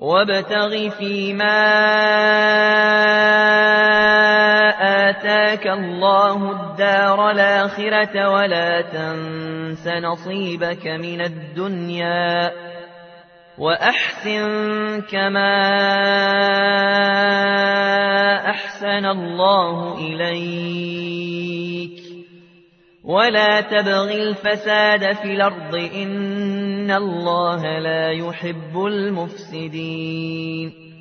وابتغ فيما آتاك الله الدار الآخرة ولا تنس نصيبك من الدنيا وأحسن كما أحسن الله إليك ولا تبغ الفساد في الأرض إن الله لا يحب المفسدين